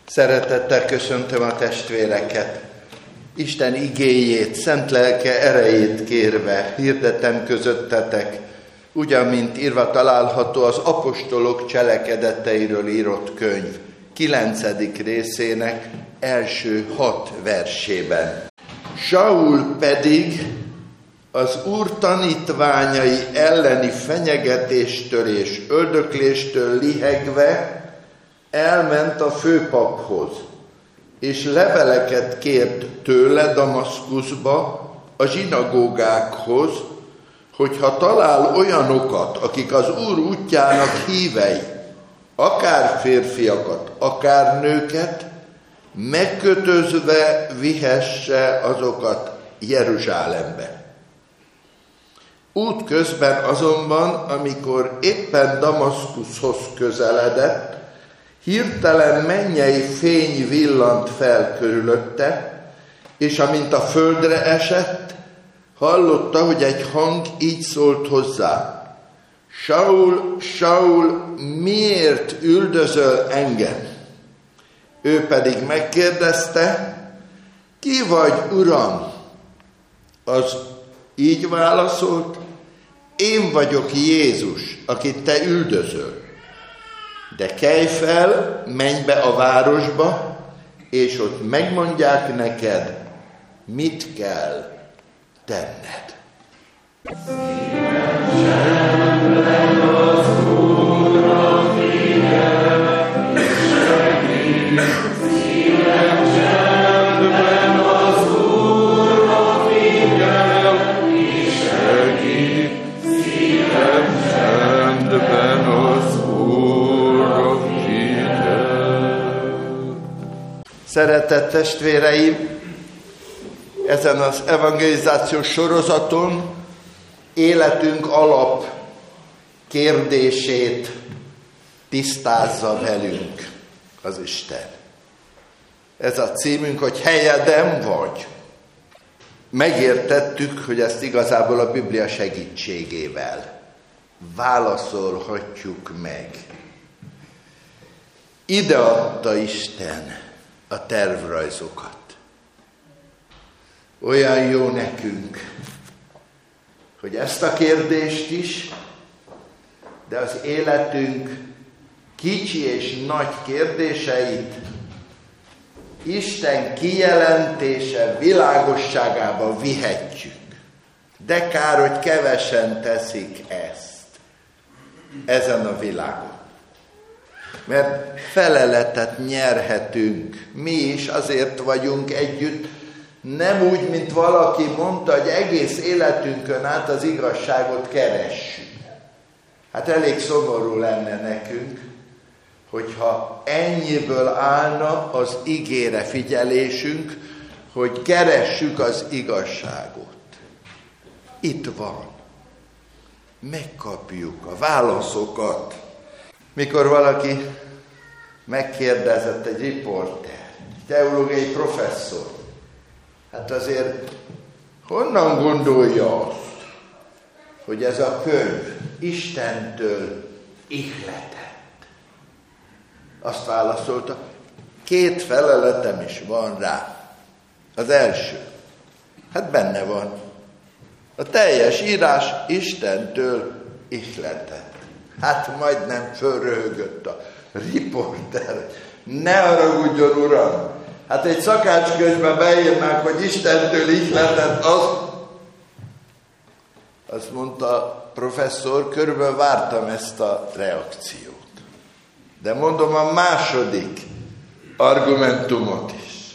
Szeretettel köszöntöm a testvéreket. Isten igéjét, szent lelke erejét kérve hirdetem közöttetek, ugyan mint írva található az apostolok cselekedeteiről írott könyv 9. részének első 6 versében. Saul pedig az Úr tanítványai elleni fenyegetéstől és öldökléstől lihegve elment a főpaphoz, és leveleket kért tőle Damaszkuszba, a zsinagógákhoz, hogyha talál olyanokat, akik az Úr útjának hívei, akár férfiakat, akár nőket, megkötözve vihesse azokat Jeruzsálembe. Útközben azonban, amikor éppen Damaszkuszhoz közeledett, hirtelen mennyei fény villant fel körülötte, és amint a földre esett, hallotta, hogy egy hang így szólt hozzá: Saul, Saul, miért üldözöl engem? Ő pedig megkérdezte: ki vagy, Uram? Az így válaszolt: én vagyok Jézus, akit te üldözöl. De kelj fel, menj be a városba, és ott megmondják neked, mit kell tenned. Szeretett testvéreim, ezen az evangelizációs sorozaton életünk alap kérdését tisztázza velünk az Isten. Ez a címünk, hogy helyeden vagy. Megértettük, hogy ezt igazából a Biblia segítségével válaszolhatjuk meg. Ide adta Isten a tervrajzokat. Olyan jó nekünk, hogy ezt a kérdést is, de az életünk kicsi és nagy kérdéseit Isten kijelentése világosságába vihetjük. De kár, hogy kevesen teszik ezt ezen a világon. Mert feleletet nyerhetünk. Mi is azért vagyunk együtt, nem úgy, mint valaki mondta, hogy egész életünkön át az igazságot keressük. Hát elég szomorú lenne nekünk, hogyha ennyiből állna az igére figyelésünk, hogy keressük az igazságot. Itt van. Megkapjuk a válaszokat. Mikor valaki megkérdezett egy riporter, teológiai professzor, hát azért honnan gondolja azt, hogy ez a könyv Istentől ihletett? Azt válaszolta, 2 feleletem is van rá. Az első, hát benne van. A teljes írás Istentől ihletett. Hát majdnem fölröhögött a riporter. Ne haragudjon, Uram! Hát egy szakácskönyvbe beírnák, hogy Istentől ihletett, azt mondta a professzor, körülbelül vártam ezt a reakciót. De mondom a második argumentumot is.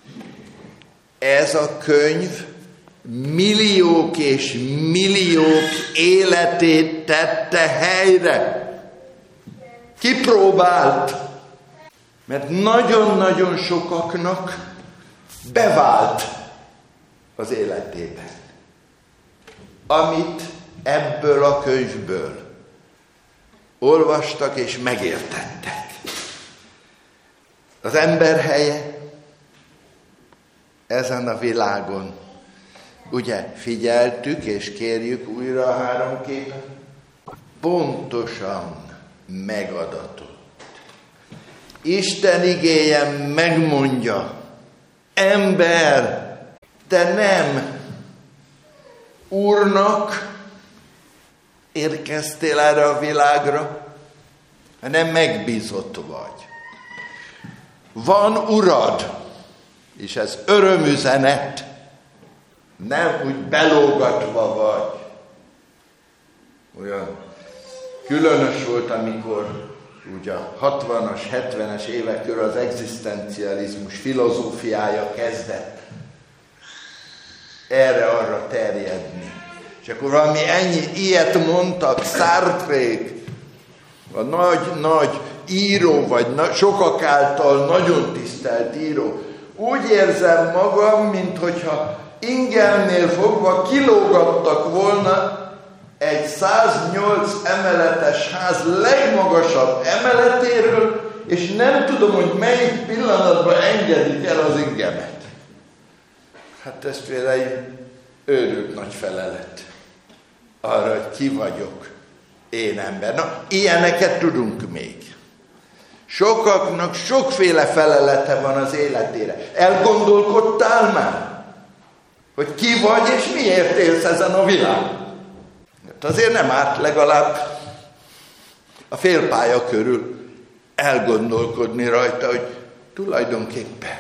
Ez a könyv milliók és milliók életét tette helyre. Kipróbált. Mert nagyon-nagyon sokaknak bevált az életében. Amit ebből a könyvből olvastak és megértettek. Az ember helye ezen a világon. Ugye figyeltük és kérjük újra a 3 képet? Pontosan megadatott. Isten igéje megmondja, ember, te nem Úrnak érkeztél erre a világra, hanem megbízott vagy. Van urad, és ez örömüzenet, nem úgy belógatva vagy. Olyan különös volt, amikor úgy a 60-as, 70-es évek körül az egzisztencializmus filozófiája kezdett erre-arra terjedni. És akkor valami ilyet mondtak, Sartrék, a nagy író, vagy sokak által nagyon tisztelt író. Úgy érzem magam, minthogyha ingemnél fogva kilógattak volna egy 108 emeletes ház legmagasabb emeletéről, és nem tudom, hogy melyik pillanatban engedik el az ingemet. Hát testvéreim, őrült nagy felelet arra, hogy ki vagyok én ember. Na, ilyeneket tudunk még. Sokaknak sokféle felelete van az életére. Elgondolkodtál már, hogy ki vagy és miért élsz ezen a világon? Hát azért nem árt legalább a félpálya körül elgondolkodni rajta, hogy tulajdonképpen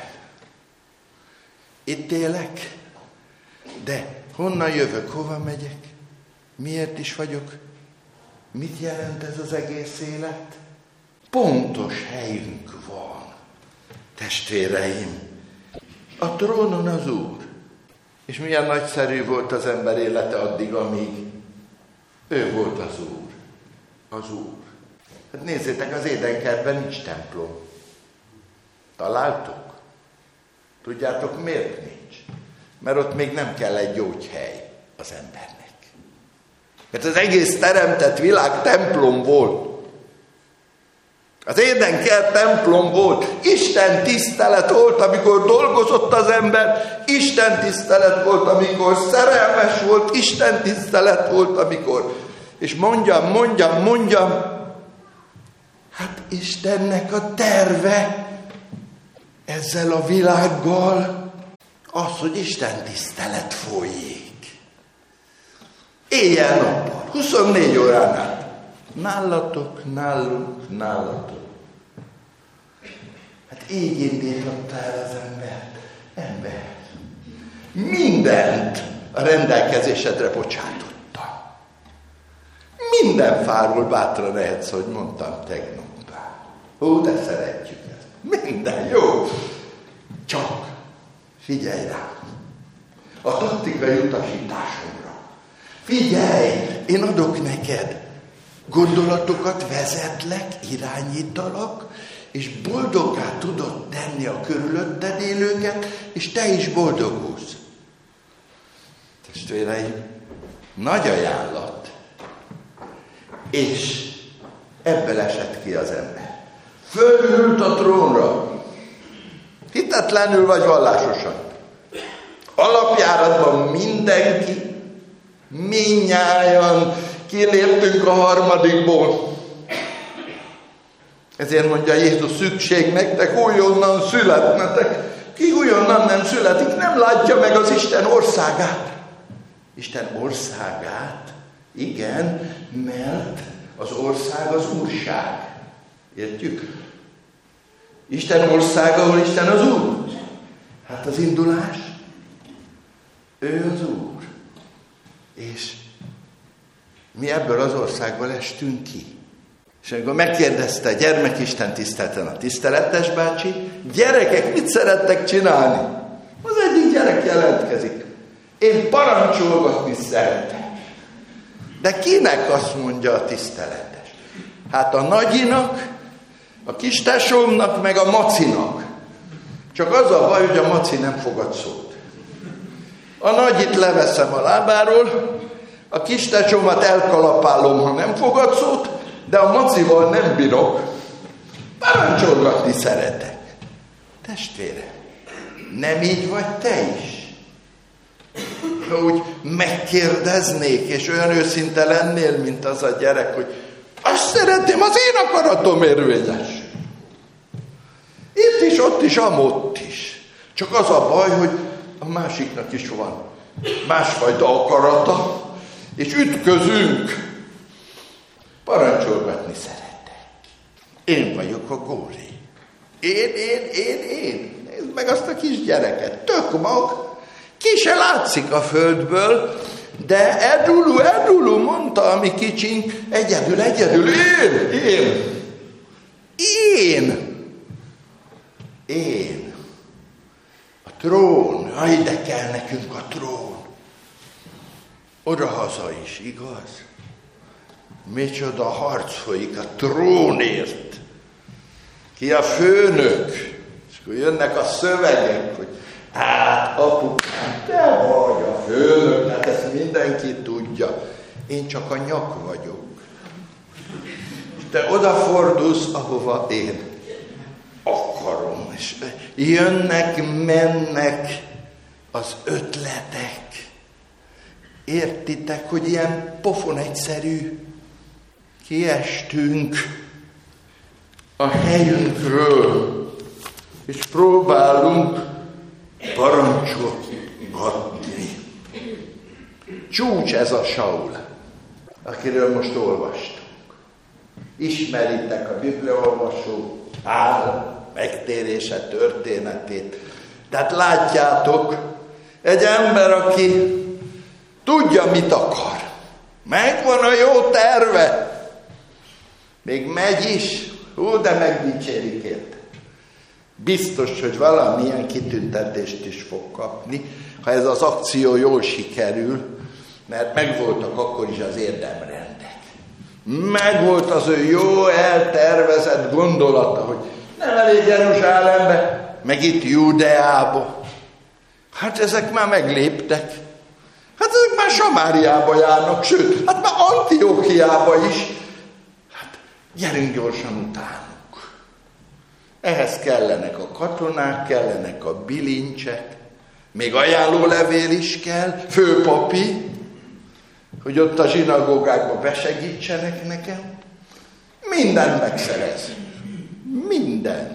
itt élek, de honnan jövök, hova megyek, miért is vagyok, mit jelent ez az egész élet? Pontos helyünk van, testvéreim, a trónon az Úr. És milyen nagyszerű volt az ember élete addig, amíg ő volt az Úr. Az Úr. Hát nézzétek, az Édenkertben nincs templom. Találtuk? Tudjátok, miért nincs? Mert ott még nem kell egy gyógyhely az embernek. Mert az egész teremtett világ templom volt. Az Édenkert templom volt. Isten tisztelet volt, amikor dolgozott az ember. Isten tisztelet volt, amikor szerelmes volt. Isten tisztelet volt, amikor... És mondjam, hát Istennek a terve ezzel a világgal az, hogy Isten tisztelet folyik. Éjjel-nappal, 24 órán át. Nálatok. Hát így indította el az ember. Mindent a rendelkezésedre bocsátotta. Minden fáról bátran ehetsz, hogy mondtam tegnap. De szeretjük ezt. Minden jó. Csak figyelj rá. A taktikai utasításomra. Figyelj, én adok neked gondolatokat, vezetlek, irányítalak, és boldoggá tudod tenni a körülötted élőket, és te is boldogulsz. Testvéreim, nagy ajánlat. És ebből esett ki az ember. Fölült a trónra. Hitetlenül vagy vallásosan. Alapjáratban mindenki, mindnyájan kiléptünk a harmadikból. Ezért mondja Jézus, szükség nektek újonnan születnetek. Ki újonnan nem születik, nem látja meg az Isten országát. Isten országát? Igen, mert az ország az úrság. Értjük? Isten országa, ahol Isten az Úr. Hát az indulás, ő az Úr. És mi ebből az országból estünk ki. És amikor megkérdezte a gyermekisten tiszteleten a tiszteletes bácsi, gyerekek, mit szerettek csinálni? Az egyik gyerek jelentkezik. Én parancsolgatni szeretek. De kinek azt mondja a tiszteletes? Hát a nagyinak, a kistesómnak, meg a macinak. Csak az a baj, hogy a maci nem fogad szót. A nagyit leveszem a lábáról, a kistesómat elkalapálom, ha nem fogad szót, de a macival nem bírok. Parancsolgatni szeretek. Testvére, nem így vagy te is? Ha úgy megkérdeznék, és olyan őszinte lennél, mint az a gyerek, hogy azt szeretném, az én akaratom érvényes. itt is, ott is, amott is. Csak az a baj, hogy a másiknak is van másfajta akarata, és ütközünk. Parancsolgatni szeretek. Én vagyok a Góri. Én. Nézd meg azt a kis gyereket. Tök mag. Ki se látszik a földből, de Edulu, mondta a mi kicsink. Egyedül. Én. A trón. Ide kell nekünk a trón. Odahaza is, igaz? Micsoda harc folyik a trónért. Ki a főnök? És akkor jönnek a szövegek, hogy hát apukám, te vagy a főnök, hát ezt mindenki tudja. Én csak a nyak vagyok. És te odafordulsz, ahova én akarom. És jönnek, mennek az ötletek. Értitek, hogy ilyen pofon egyszerű? Kiestünk a helyünkről, és próbálunk parancsolgatni. Csúcs ez a Saul, akiről most olvastunk. Ismeritek a bibliaolvasó megtérése történetét. Tehát látjátok, egy ember, aki tudja, mit akar. Megvan a jó terve. Még megy is. De megdicsérik érte. Biztos, hogy valamilyen kitüntetést is fog kapni, ha ez az akció jól sikerül, mert megvoltak akkor is az érdemrendek. Megvolt az ő jó eltervezett gondolata, hogy nem elég Jeruzsálembe, meg itt Júdeába. Hát ezek már megléptek. Hát ezek már Samáriába járnak, sőt, hát már Antiókiába is. Hát gyerünk gyorsan utánuk. Ehhez kellenek a katonák, kellenek a bilincsek, még ajánlólevél is kell, főpapi, hogy ott a zsinagógákba besegítsenek nekem. Mindent megszerez. Mindent.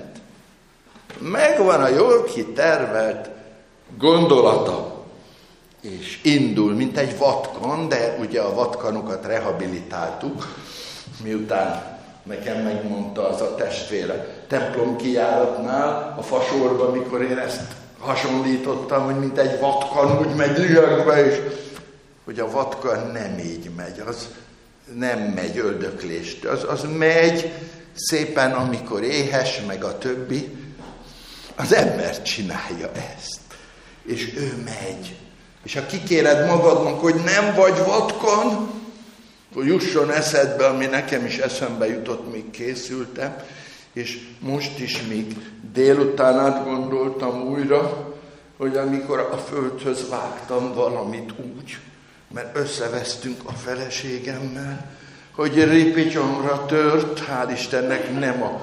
Megvan a jól kitervelt gondolata. És indul, mint egy vatkan, de ugye a vatkanokat rehabilitáltuk, miután nekem megmondta az a testvére templom kijáratnál, a fasorba, mikor én ezt hasonlítottam, hogy mint egy vatkan úgy megy lélekbe, és hogy a vatkan nem így megy, az nem megy öldöklést, az megy szépen, amikor éhes, meg a többi, az ember csinálja ezt, és ő megy. És ha kikéred magadnak, hogy nem vagy vatkan, hogy jusson eszedbe, ami nekem is eszembe jutott, míg készültem, és most is még délután átgondoltam újra, hogy amikor a földhöz vágtam valamit úgy, mert összevesztünk a feleségemmel, hogy ripityomra tört, hál' Istennek nem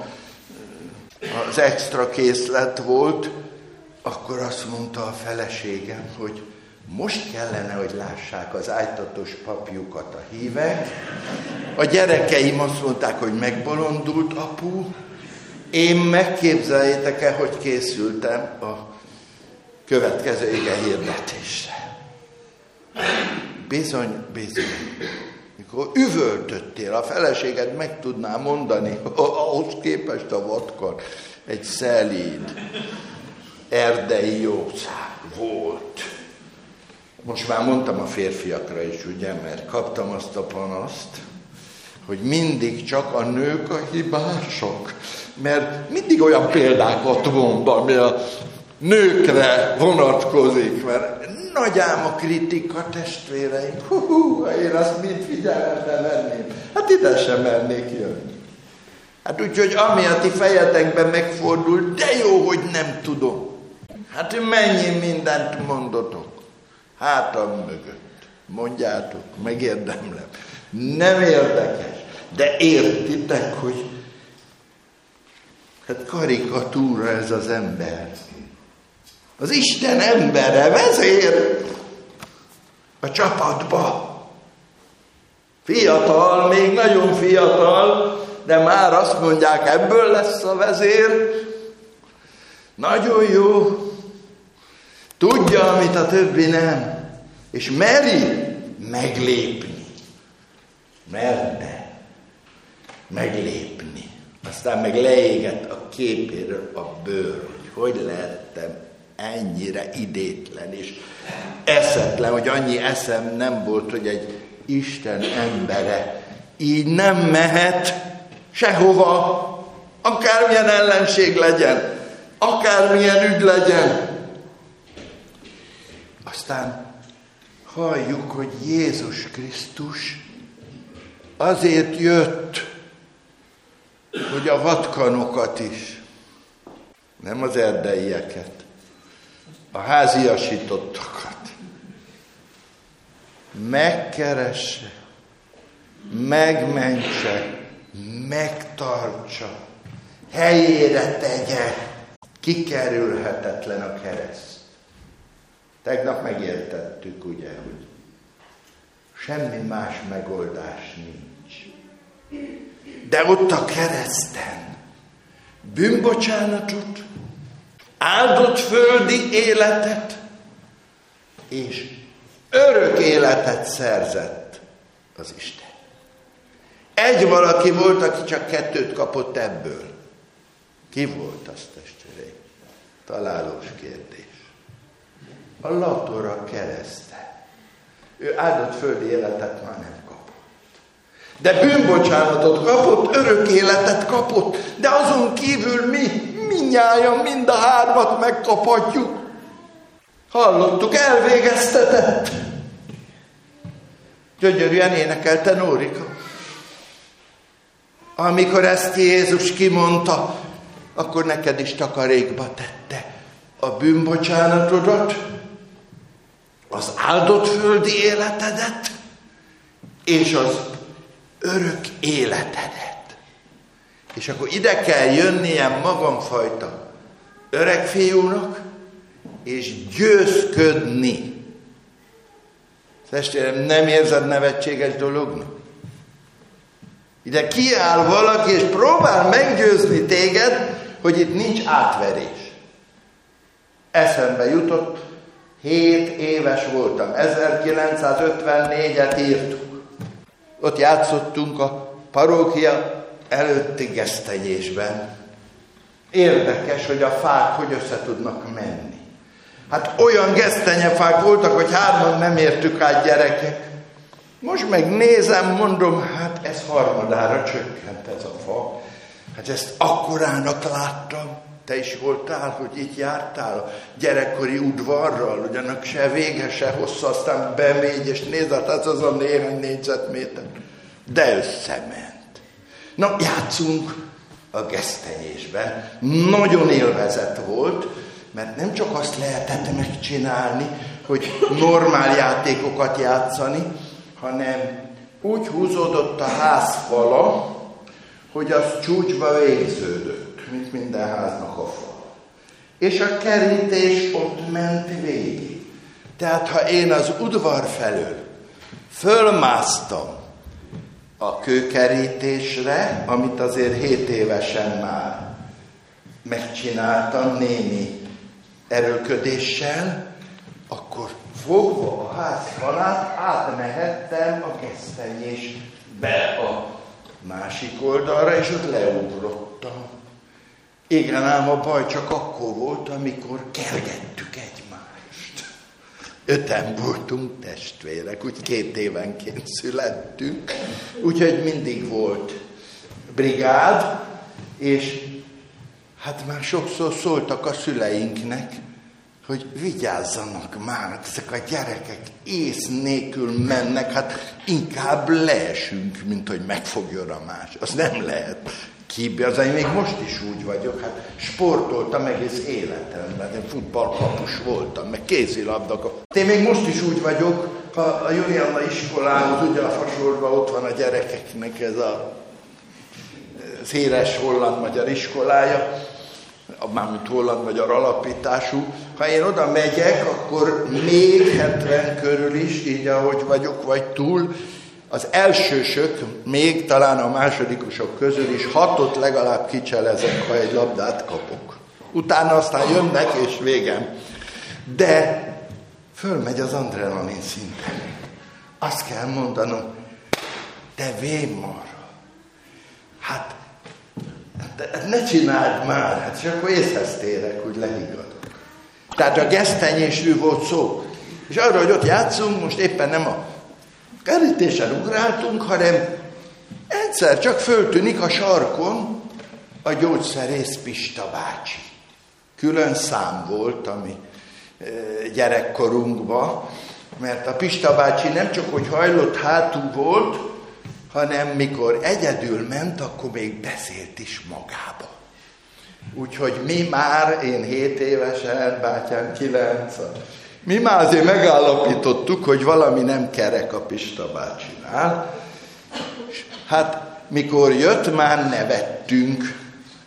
az extra készlet volt, akkor azt mondta a feleségem, hogy most kellene, hogy lássák az ájtatos papjukat a hívek. A gyerekeim azt mondták, hogy megbolondult apu. Én megképzeljétek el, hogy készültem a következő ige hirdetésre. Bizony. Mikor üvöltöttél, a feleséged meg tudná mondani, ahhoz képest a vatkan egy szelíd, erdei jószág volt. Most már mondtam a férfiakra is, ugye, mert kaptam azt a panaszt, hogy mindig csak a nők a hibások. Mert mindig olyan példákat mond, ami a nőkre vonatkozik, mert nagy ám a kritika, testvéreim. Én azt mind figyelembe venném. Hát ide sem mernék jönni. Hát úgyhogy ami a ti fejetekben megfordul, de jó, hogy nem tudom. Hát mennyi mindent mondotok. Hátam mögött. Mondjátok, megérdemlem. Nem érdekes. De értitek, hogy hát karikatúra ez az ember. Az Isten embere, vezér a csapatba. Fiatal, még nagyon fiatal, de már azt mondják, ebből lesz a vezér. Nagyon jó. Tudja, amit a többi nem. És meri meglépni. Merte meglépni. Aztán meg leégett a képéről a bőr, hogy lehettem ennyire idétlen és eszetlen, hogy annyi eszem nem volt, hogy egy Isten embere így nem mehet sehova, akármilyen ellenség legyen, akármilyen ügy legyen. Aztán halljuk, hogy Jézus Krisztus azért jött, hogy a vatkanokat is, nem az erdeieket, a háziasítottakat megkeresse, megmentse, megtartsa, helyére tegye. Kikerülhetetlen a kereszt. Tegnap megértettük, ugye, hogy semmi más megoldás nincs. De ott a kereszten bűnbocsánatot, áldott földi életet és örök életet szerzett az Isten. Egy valaki volt, aki csak 2 kapott ebből. Ki volt az, testvéreim? Találós kérdés. A Latora kereszte. Ő áldott földi életet már nem kapott. De bűnbocsánatot kapott, örök életet kapott, de azon kívül mindnyájan, mind a 3 megkaphatjuk. Hallottuk, elvégeztetett. Gyönyörűen énekelte Nórika. Amikor ezt Jézus kimondta, akkor neked is takarékba tette a bűnbocsánatodat, az áldott földi életedet, és az örök életedet. És akkor ide kell jönnie magamfajta öreg fiúnak, és győzködni. Testvérem, nem érzed nevetséges dolognak? Ide kiáll valaki, és próbál meggyőzni téged, hogy itt nincs átverés. Eszembe jutott, 7 éves voltam, 1954-et írtuk. Ott játszottunk a parókia előtti gesztenyésben. Érdekes, hogy a fák hogy össze tudnak menni. Hát olyan gesztenyefák voltak, hogy 3 nem értük át, gyerekek. Most megnézem, mondom, hát ez 3-ára csökkent ez a fa. Hát ezt akkorának láttam. Te is voltál, hogy itt jártál a gyerekkori udvarral, ugyanak se vége, se hossza, aztán bemegy, és nézd, hát az a néhány négyzetméter. De összement. Na, játszunk a gesztenyésben. Nagyon élvezet volt, mert nem csak azt lehetett megcsinálni, hogy normál játékokat játszani, hanem úgy húzódott a házfala, hogy az csúcsba végződött, mint minden háznak a fal. És a kerítés ott ment végig. Tehát ha én az udvar felől fölmásztam a kőkerítésre, amit azért 7 évesen már megcsináltam némi erőködéssel, akkor fogva a ház falát átmehettem a gesztenyésbe a másik oldalra, és ott leugrottam. Igen, ám a baj csak akkor volt, amikor kergettük egymást. 5 voltunk testvérek, úgy 2 évenként születtünk, úgyhogy mindig volt brigád, és hát már sokszor szóltak a szüleinknek, hogy vigyázzanak már, ezek a gyerekek ész nélkül mennek, hát inkább leesünk, mint hogy megfogjon a más. Az nem lehet. Az én még most is úgy vagyok, hát sportoltam egész életemben, én futballkapus voltam, meg kézilabda. Én még most is úgy vagyok, a Julianna iskolához, ugye a Fasorban ott van a gyerekeknek ez a széles holland-magyar iskolája, mármint holland-magyar alapítású. Ha én oda megyek, akkor még 70 körül is, így ahogy vagyok, vagy túl, az elsősök, még talán a másodikosok közül is 6 legalább kicselezek, ha egy labdát kapok. Utána aztán jönnek, és végem. De fölmegy az adrenalin szinten. Azt kell mondanom, te vénmarra. Hát, ne csináld már, hát csak akkor észhez térek, hogy lehigadok. Tehát a gesztenyésről volt szó. És arra, hogy ott játszunk, most éppen nem a kerítésen ugráltunk, hanem egyszer csak föltűnik a sarkon a gyógyszerész Pista bácsi. Külön szám volt a mi gyerekkorunkban, mert a Pista bácsi nem csak, hogy hajlott hátú volt, hanem mikor egyedül ment, akkor még beszélt is magába. Úgyhogy mi már, én 7 évesen, bátyám 9, mi már azért megállapítottuk, hogy valami nem kerek a Pista bácsinál. Hát mikor jött, már nevettünk.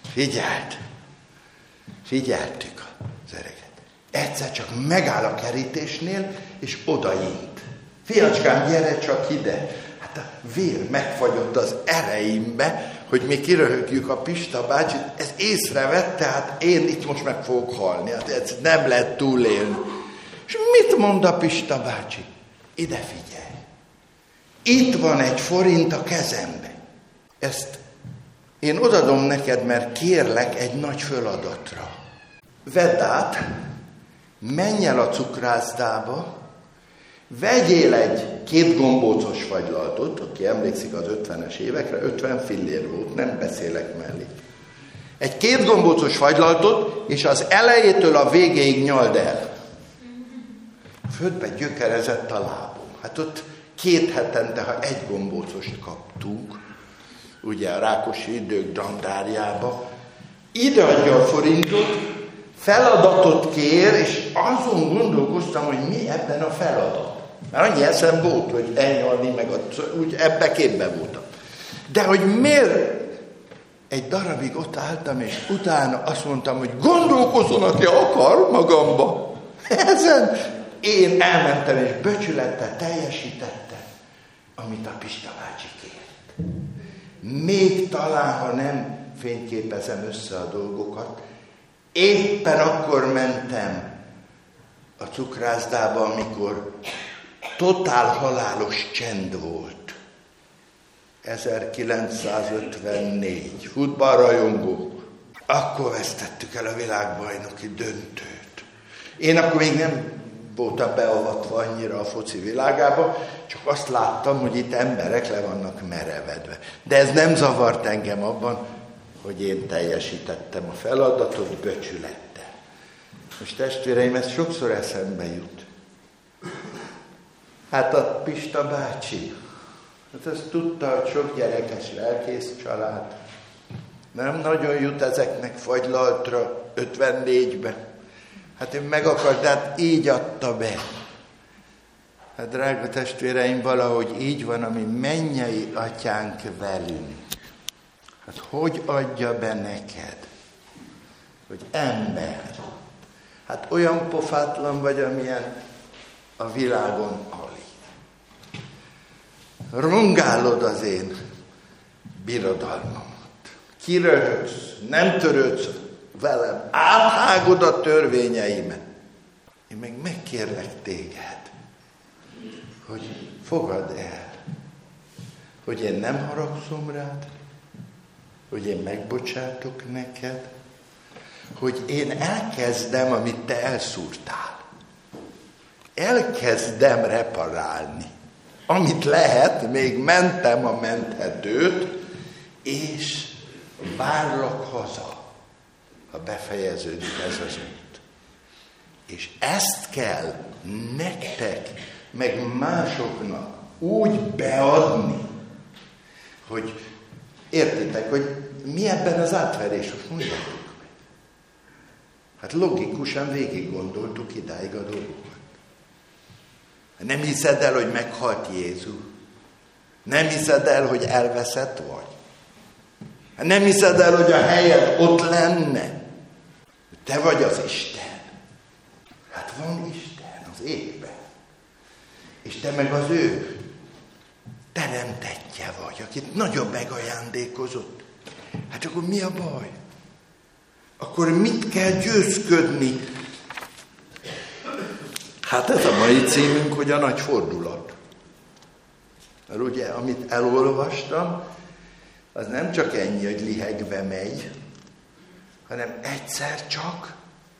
Figyeltük az öreget. Egyszer csak megáll a kerítésnél, és odaint. Fiacskám, gyere csak ide. Hát a vér megfagyott az ereimbe, hogy mi kiröhögjük a Pista bácsit. Ez észrevette, hát én itt most meg fogok halni. Hát ez nem lehet túlélni. És mit mond a Pista bácsi? Ide figyelj. Itt van 1 forint a kezembe. Ezt én odadom neked, mert kérlek egy nagy feladatra. Vedd át, menj el a cukrászdába, vegyél egy 2 gombócos fagylaltot, aki emlékszik az 50-es évekre, 50 fillér volt, nem beszélek mellé. Egy 2 gombócos fagylaltot, és az elejétől a végéig nyald el. Földbe gyökerezett a lábom. Hát ott 2 hetente, ha 1 gombócost kaptunk, ugye a Rákosi idők dandárjába, ide adja a forintot, feladatot kér, és azon gondolkoztam, hogy mi ebben a feladat. Mert annyi eszem volt, hogy elnyalni, meg úgy ebbe képbe voltam. De hogy miért? Egy darabig ott álltam, és utána azt mondtam, hogy gondolkozzon, aki akar magamba. Ezen én elmentem, és becsülettel teljesítettem, amit a Pista bácsi kért. Még talán, ha nem fényképezem össze a dolgokat, éppen akkor mentem a cukrászdába, amikor totál halálos csend volt. 1954. Futballrajongók. Akkor vesztettük el a világbajnoki döntőt. Én akkor még nem voltam beavatva annyira a foci világába, csak azt láttam, hogy itt emberek le vannak merevedve. De ez nem zavart engem abban, hogy én teljesítettem a feladatot becsülettel. Most testvéreim, ez sokszor eszembe jut. Hát a Pista bácsi, hát azt tudta, hogy sok gyerekes lelkész család. Nem nagyon jut ezeknek fagylaltra 54-ben. Hát én meg akart, de hát így adta be. Hát drága testvéreim, valahogy így van, ami mennyei atyánk velünk. Hát hogy adja be neked, hogy ember? Hát olyan pofátlan vagy, amilyen a világon alig. Rongálod az én birodalmamat. Kiröhögsz, nem törődsz velem, áthágod a törvényeimet. Én meg megkérlek téged, hogy fogadd el, hogy én nem haragszom rád, hogy én megbocsátok neked, hogy én elkezdem, amit te elszúrtál. Elkezdem reparálni. Amit lehet, még mentem a menthetőt, és várlak haza, ha befejeződik ez az út. És ezt kell nektek, meg másoknak úgy beadni, hogy értitek, hogy mi ebben az átverés, most mondjátok meg. Hát logikusan végig gondoltuk idáig a dolgokat. Nem hiszed el, hogy meghalt Jézus? Nem hiszed el, hogy elveszett vagy? Nem hiszed el, hogy a helyed ott lenne? Te vagy az Isten. Hát van Isten az égben. És te meg az ő teremtettje vagy, akit nagyon megajándékozott. Hát akkor mi a baj? akkor mit kell győzködni? Hát ez a mai címünk, hogy a nagy fordulat. Mert ugye, amit elolvastam, az nem csak ennyi, hogy lihegve megy, hanem egyszer csak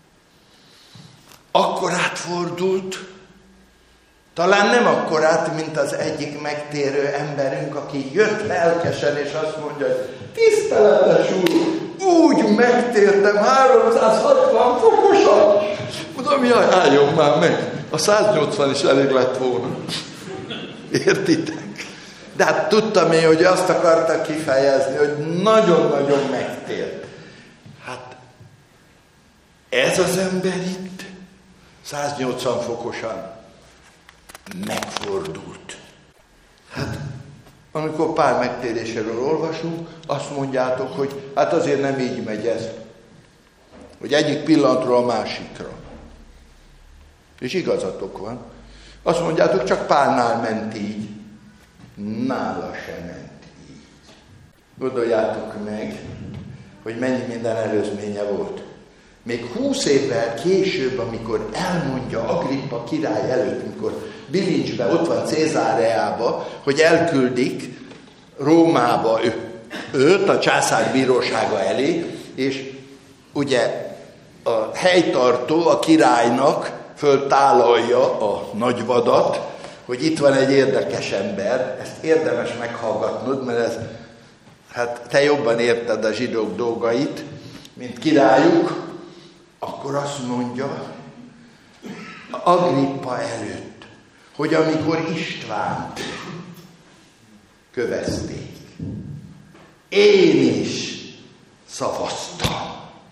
akkor átfordult, talán nem akkor át, mint az egyik megtérő emberünk, aki jött lelkesen, és azt mondja, hogy tiszteletes úr, úgy megtértem 360 fokosan. Mondom, jaj, álljon már meg, a 180 is elég lett volna. Értitek? De hát tudtam én, hogy azt akarta kifejezni, hogy nagyon-nagyon megtért. Hát ez az ember itt 180 fokosan megfordult. Hát amikor Pál megtéréséről olvasunk, azt mondjátok, hogy hát azért nem így megy ez. Hogy egyik pillanatról a másikra. És igazatok van. Azt mondjátok, csak Pálnál ment így. Nála sem ment így. Gondoljátok meg, hogy mennyi minden előzménye volt. Még 20 évvel később, amikor elmondja Agrippa király előtt, amikor bilincsbe ott van Cézáreába, hogy elküldik Rómába őt a császár bírósága elé, és ugye a helytartó a királynak föltálalja a nagyvadat, hogy itt van egy érdekes ember, ezt érdemes meghallgatnod, mert ez, hát te jobban érted a zsidók dolgait, mint királyuk, akkor azt mondja Agrippa előtt, hogy amikor Istvánt kövezték, én is szavaztam.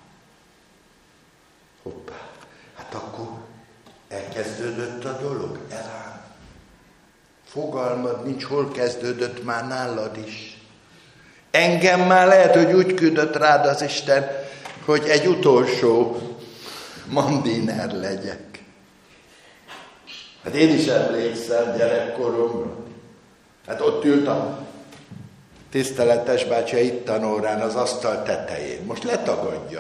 Hoppá, hát akkor elkezdődött a dolog, elán. Fogalmad nincs, hol kezdődött már nálad is. Engem már lehet, hogy úgy küldött rád az Isten, hogy egy utolsó mandiner legyek. Hát én is emlékszem gyerekkoromra. Hát ott ült a tiszteletes bácsi a hittanórán az asztal tetején. Most letagadja.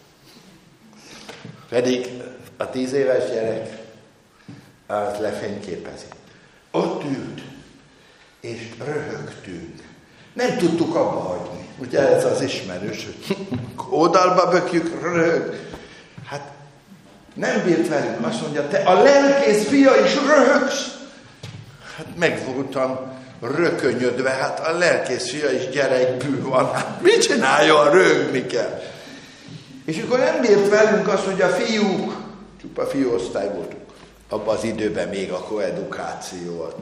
Pedig a 10 éves gyerek azt lefényképezi. Ott ült, és röhögtünk. Nem tudtuk abba hagyni. Ugye ez az ismerős, hogy oldalba bökjük, röhög. Hát nem bírt velünk. Azt mondja, te a lelkész fia is röhögsz. Hát meg voltam rökönyödve, hát a lelkész fia is gyerekbű van. Hát mit csináljon, röhögni kell. És akkor nem bírt velünk, azt mondja, fiúk, csupa fiúosztály voltunk. Abban az időben még a koedukáció volt.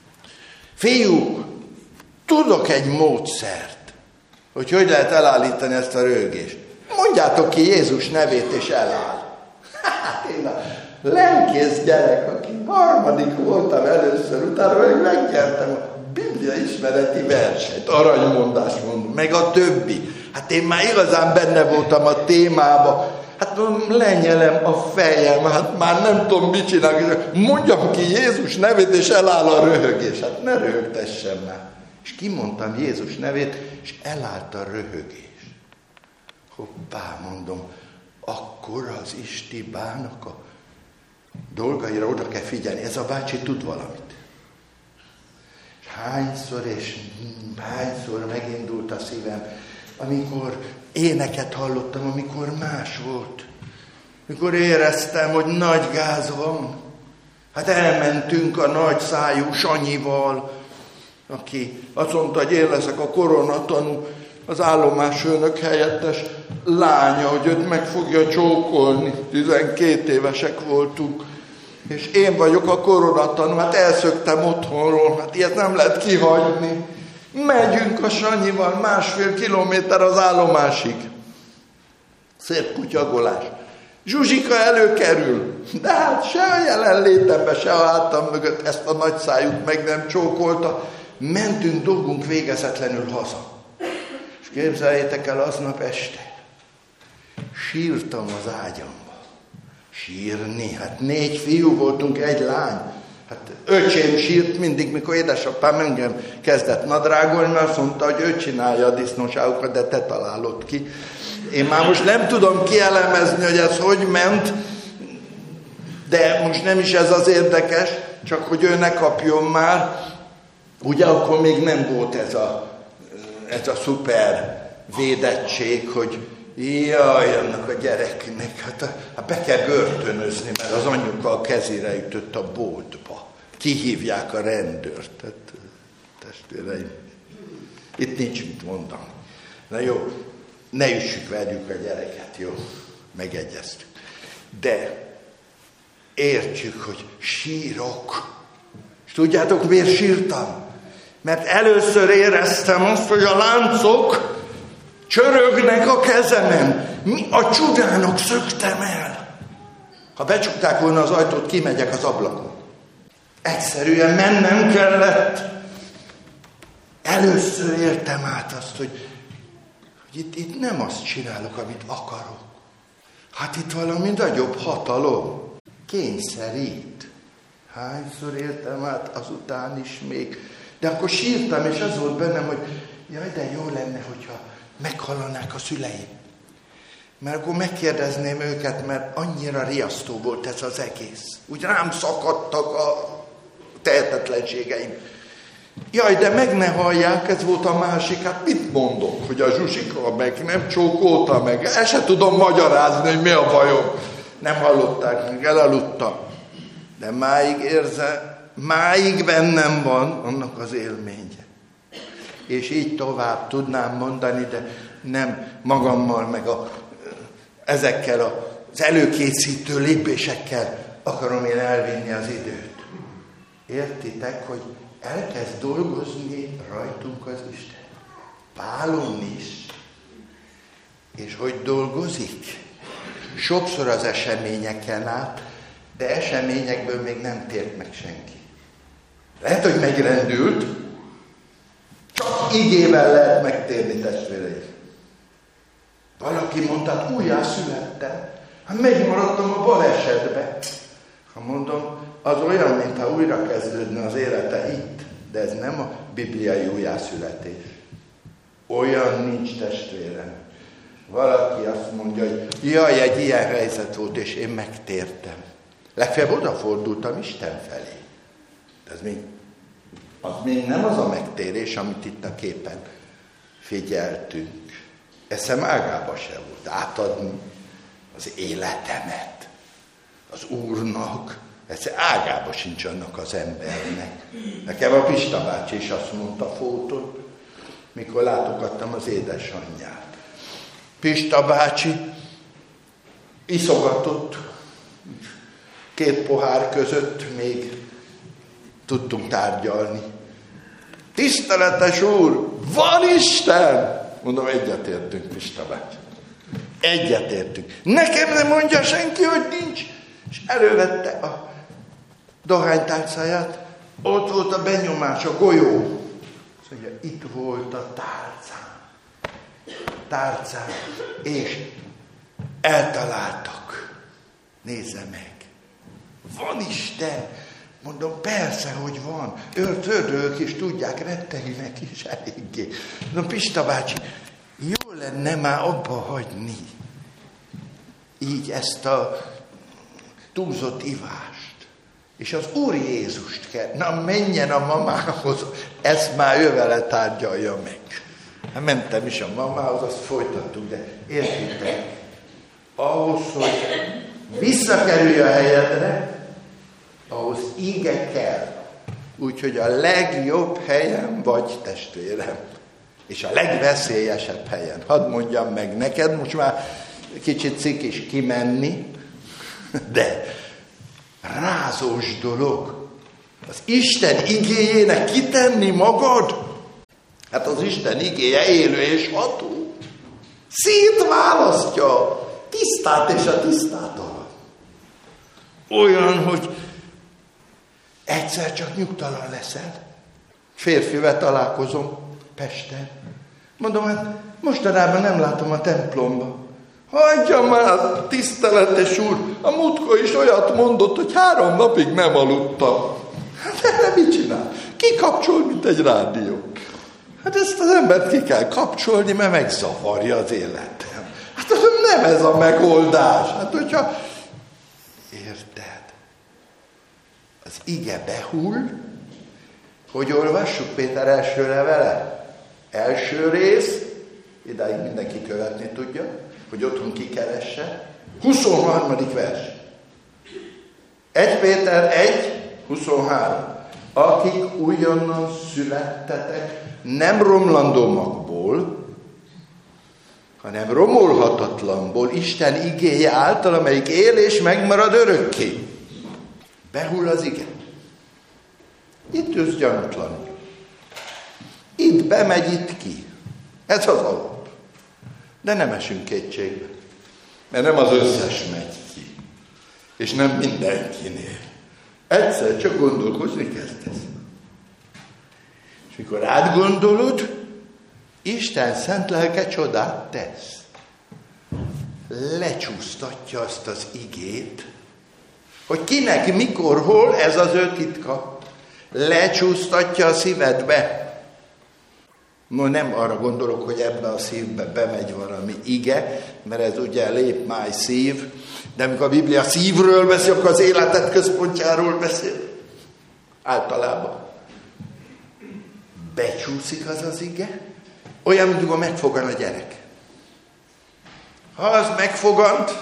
Fiúk, tudok egy módszert, hogy lehet elállítani ezt a röhögést. Mondjátok ki Jézus nevét, és eláll. Hát én a lelkész gyerek, aki 3. voltam először, utána meg megnyertem a Biblia ismereti versenyt, aranymondást mondom, meg a többi. Hát én már igazán benne voltam a témába. Hát lenyelem a fejem, hát már nem tudom mit csinálni. Mondjam ki Jézus nevét, és eláll a röhögés. Hát ne röhögtessen már. És kimondtam Jézus nevét, és elállt a röhögés. Hoppá, mondom, akkor az Istibának a dolgaira oda kell figyelni. Ez a bácsi tud valamit. És hányszor megindult a szívem, amikor éneket hallottam, amikor más volt. Amikor éreztem, hogy nagy gáz van. Hát elmentünk a nagy szájú Sanyival, aki azt mondta, hogy én leszek a koronatanú, az állomásfőnök helyettes lánya, hogy őt meg fogja csókolni. 12 évesek voltunk. És én vagyok a koronatanú, hát elszöktem otthonról, hát ilyet nem lehet kihagyni. Megyünk a Sanyival 1,5 kilométer az állomásig. Szép kutyagolás. Zsuzsika előkerül, de hát se a jelenlétembe, se a hátam mögött ezt a nagy szájút meg nem csókolta. Mentünk dolgunk végezetlenül haza. És képzeljétek el, aznap este sírtam az ágyamba. Sírni, hát 4 fiú voltunk, 1 lány. Hát öcsém sírt mindig, mikor édesapám engem kezdett nadrágolni, mert azt mondta, hogy ő csinálja a disznóságokat, de te találod ki. Én már most nem tudom kielemezni, hogy ez hogy ment, de most nem is ez az érdekes, csak hogy ő ne kapjon már. Ugye akkor még nem volt ez a szuper védettség, hogy jaj, annak a gyereknek, hát be kell börtönözni, mert az anyuka a kezére ütött a boltba. Kihívják a rendőrt. Tehát, testvéreim, itt nincs mit mondani. Na jó, ne üssük velük a gyereket, jó? Megegyeztük. De értsük, hogy sírok. És tudjátok, miért sírtam? Mert először éreztem azt, hogy a láncok csörögnek a kezemen. A csudának szöktem el. Ha becsukták volna az ajtót, kimegyek az ablakon. Egyszerűen mennem kellett. Először értem át azt, hogy itt nem azt csinálok, amit akarok. Hát itt valami nagyobb hatalom. Kényszerít. Hányszor értem át, azután is még. De akkor sírtam, és az volt bennem, hogy jaj, de jó lenne, hogyha meghallanák a szüleim. Mert akkor megkérdezném őket, mert annyira riasztó volt ez az egész. Úgy rám szakadtak a tehetetlenségeim. Jaj, de meg ne hallják, ez volt a másik. Hát mit mondok, hogy a Zsuzsika meg nem csókolta meg? El se tudom magyarázni, hogy mi a bajom. Nem hallották meg, elaludtam. De máig bennem van annak az élménye. És így tovább tudnám mondani, de nem magammal, meg ezekkel az előkészítő lépésekkel akarom én elvinni az időt. Értitek, hogy elkezd dolgozni rajtunk az Isten. Pálon is. És hogy dolgozik? Sokszor az eseményeken át, de eseményekből még nem tért meg senki. Lehet, hogy megrendült, csak igével lehet megtérni, testvéreim. Valaki mondta, hát újjászülettem, hát megmaradtam a balesetbe. Ha mondom, az olyan, mintha újra kezdődne az élete itt, de ez nem a bibliai újjászületés. Olyan nincs, testvérem. Valaki azt mondja, hogy jaj, egy ilyen helyzet volt, és én megtértem. Legfeljebb odafordultam Isten felé. De az még nem az a megtérés, amit itt a képen figyeltünk. Eszem ágába se volt átadni az életemet az Úrnak. Ez ágába sincs annak az embernek. Nekem a Pista bácsi is azt mondta Fóton, mikor látogattam az édesanyját. Pista bácsi iszogatott, 2 pohár között még tudtunk tárgyalni. Tiszteletes úr, van Isten! Mondom, egyetértünk, Pista bácsi. Egyetértünk. Nekem nem mondja senki, hogy nincs. És elővette a dohánytálcáját, ott volt a benyomás, a golyó. Azt mondja, itt volt a tálcám, és eltaláltak. Nézze meg. Van Isten. Mondom, persze, hogy van. Ördögök is tudják, rettegnek is eléggé. Mondom, Pista bácsi, jó lenne már abba hagyni. Így ezt a túlzott ivást. És az Úr Jézust kell. Na, menjen a mamához, ezt már ő vele tárgyalja meg. Hát mentem is a mamához, azt folytattuk, de értitek? Ahhoz, hogy visszakerülj a helyedre, ahhoz ige kell. Úgyhogy a legjobb helyen vagy, testvérem. És a legveszélyesebb helyen. Hadd mondjam meg neked, most már kicsit cikis kimenni, de rázós dolog. Az Isten igéjének kitenni magad? Hát az Isten igéje élő és ható. Szétválasztja a tisztát és a tisztátalan. Olyan, hogy egyszer csak nyugtalan leszel. Férfivel találkozom Pesten. Mondom, hát mostanában nem látom a templomba. Hagyja már, tiszteletes úr, a múltkor is olyat mondott, hogy 3 napig nem aludtam. De mit csinál? Kikapcsol, mint egy rádió. Hát ezt az embert ki kell kapcsolni, mert megzavarja az életem. Hát nem ez a megoldás. Hát hogyha... Érted? Az ige behull, hogy olvassuk Péter első levele? Első rész, idáig mindenki követni tudja, hogy otthon kikeresse. 23. vers. 1 Péter 1, 23. Akik újonnan születtetek, nem romlandó magból, hanem romolhatatlanból, Isten igéje által, amelyik él és megmarad örökké. Behull az ige. Itt ülsz gyanútlanul. Itt bemegy, itt ki. Ez az alap. De nem esünk kétségbe. Mert nem az összes megy ki. És nem mindenkinél. Egyszer csak gondolkozni kezdesz. És mikor átgondolod, Isten szent lelke csodát tesz. Lecsúsztatja azt az igét, hogy kinek, mikor, hol, ez az ő titka. Lecsúsztatja a szívedbe. No, nem arra gondolok, hogy ebbe a szívbe bemegy valami ige, mert ez ugye lépmáj szív, de amikor a Biblia szívről beszél, akkor az életed központjáról beszél. Általában. Becsúszik az az ige, olyan, mint amikor megfogan a gyerek. Ha az megfogant,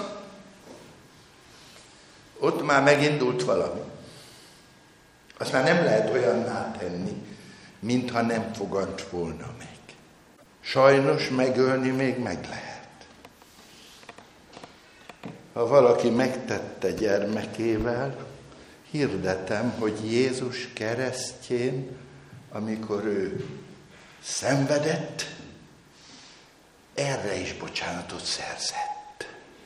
ott már megindult valami. Azt már nem lehet olyanná tenni, mintha nem fogant volna meg. Sajnos megölni még meg lehet. Ha valaki megtette gyermekével, hirdetem, hogy Jézus keresztjén, amikor ő szenvedett, erre is bocsánatot szerzett.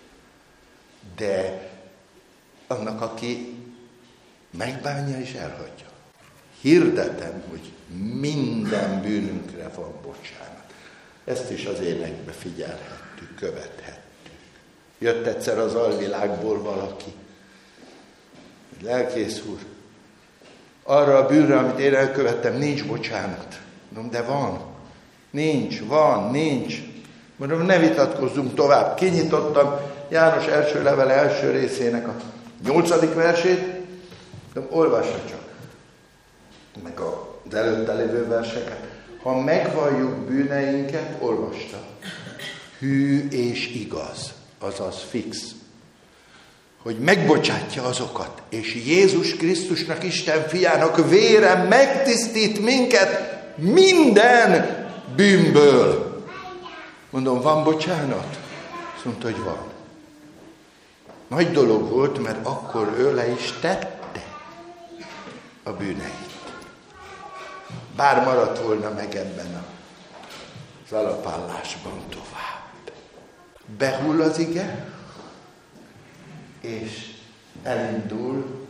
De annak, aki megbánja és elhagyja. Hirdetem, hogy minden bűnünkre van bocsánat. Ezt is az énekbe figyelhettük, követhettük. Jött egyszer az alvilágból valaki. Lelkész úr, arra a bűnre, amit én elkövettem, nincs bocsánat. Mondom, de van. Nincs. Mondom, ne vitatkozzunk tovább. Kinyitottam János első levele első részének a 8. versét. Mondom, olvassa csak. Meg az előtte lévő verseket. Ha megvalljuk bűneinket, olvasta. Hű és igaz, azaz fix. Hogy megbocsátja azokat, és Jézus Krisztusnak, Isten fiának vére megtisztít minket minden bűnből. Mondom, van bocsánat? Azt mondta, hogy van. Nagy dolog volt, mert akkor ő le is tette a bűneit. Bár maradt volna meg ebben az alapállásban tovább. Behull az ige, és elindul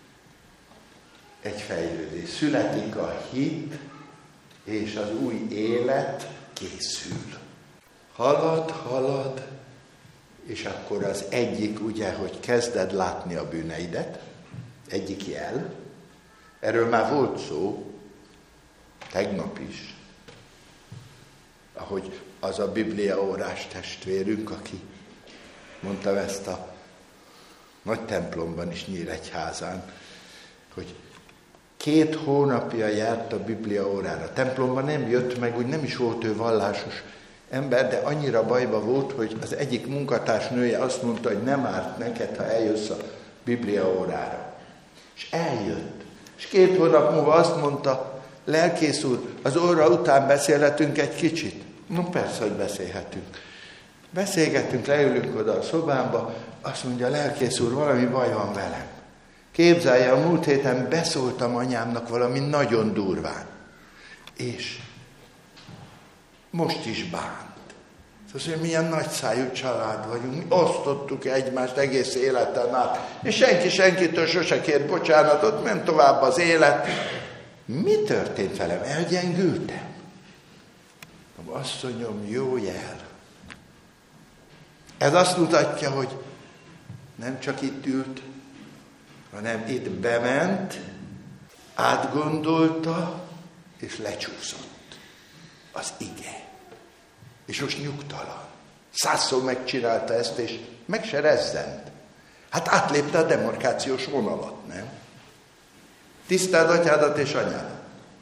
egy fejlődés. Születik a hit, és az új élet készül. Halad, és akkor az egyik, ugye, hogy kezded látni a bűneidet, egyik jel, erről már volt szó, tegnap is, ahogy az a bibliaórás testvérünk, aki mondtam ezt a nagy templomban is, Nyíregyházán, hogy 2 hónapja járt a bibliaórára. Templomban nem jött meg, úgy nem is volt ő vallásos ember, de annyira bajba volt, hogy az egyik munkatársnője azt mondta, hogy nem árt neked, ha eljössz a bibliaórára. És eljött. És 2 hónap múlva azt mondta, lelkész úr, az óra után beszélhetünk egy kicsit? No, persze, hogy beszélhetünk. Beszélgetünk, leülünk oda a szobámba, azt mondja, lelkész úr, valami baj van velem. Képzelje, a múlt héten beszóltam anyámnak valami nagyon durván. És most is bánt. Szóval, hogy milyen nagyszájú család vagyunk, mi osztottuk egymást egész életen át, és senki senkitől sose kért bocsánatot, ment tovább az élet. Mi történt velem? Elgyengültem. Asszonyom, jó jel. Ez azt mutatja, hogy nem csak itt ült, hanem itt bement, átgondolta, és lecsúszott az ige. És most nyugtalan. 100-szor megcsinálta ezt, és meg se rezzent. Hát átlépte a demarkációs vonalat, nem? Tiszteld atyádat és anyádat.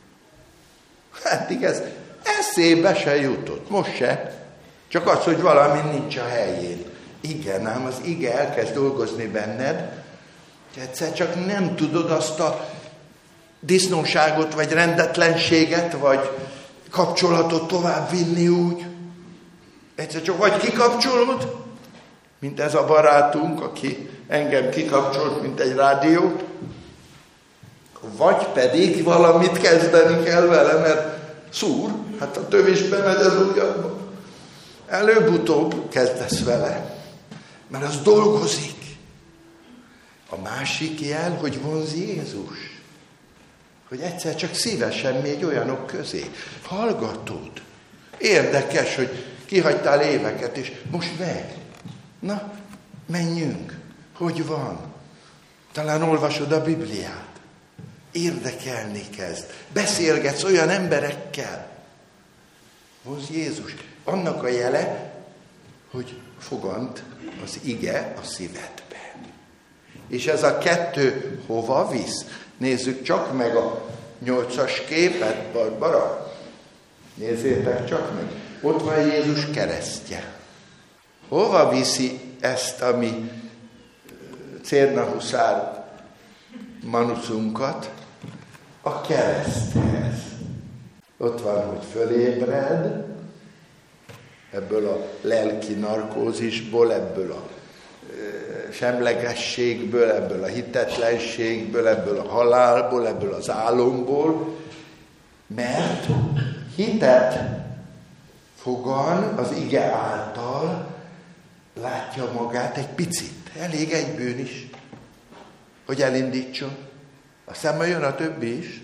Eddig ez eszébe se jutott, most se. Csak az, hogy valami nincs a helyén. Igen, ám az ige elkezd dolgozni benned, hogy egyszer csak nem tudod azt a disznóságot, vagy rendetlenséget, vagy kapcsolatot tovább vinni úgy. Egyszer csak vagy kikapcsolod, mint ez a barátunk, aki engem kikapcsolt, mint egy rádiót, vagy pedig valamit kezdeni kell vele, mert szúr, hát a tövés bemegy az ujjadba. Előbb-utóbb kezdesz vele, mert az dolgozik. A másik jel, hogy vonz Jézus. Hogy egyszer csak szívesen megy olyanok közé. Hallgatod. Érdekes, hogy kihagytál éveket, és most meg. Na, menjünk. Hogy van? Talán olvasod a Bibliát. Érdekelni kezd. Beszélgetsz olyan emberekkel. Vonz Jézus. Annak a jele, hogy fogant az ige a szívedbe. És ez a kettő hova visz? Nézzük csak meg a 8-as képet, Barbara. Nézzétek csak meg. Ott van Jézus keresztje. Hova viszi ezt a mi cérnahuszár manuszunkat? A kereszthez. Ott van, hogy fölébred, ebből a lelki narkózisból, ebből a semlegességből, ebből a hitetlenségből, ebből a halálból, ebből az álomból, mert hitet fogan az ige által látja magát egy picit. Elég egy bűn is, hogy elindítson. Aztán majd jön a többi is.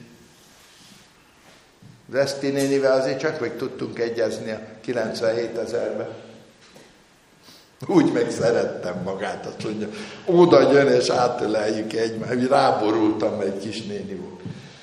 Az Eszti nénivel azért csak meg tudtunk egyezni a 97 000-ben. Úgy megszerettem magát, azt mondja, oda jön és átöleljük egymást. Ráborultam, egy kis néni volt.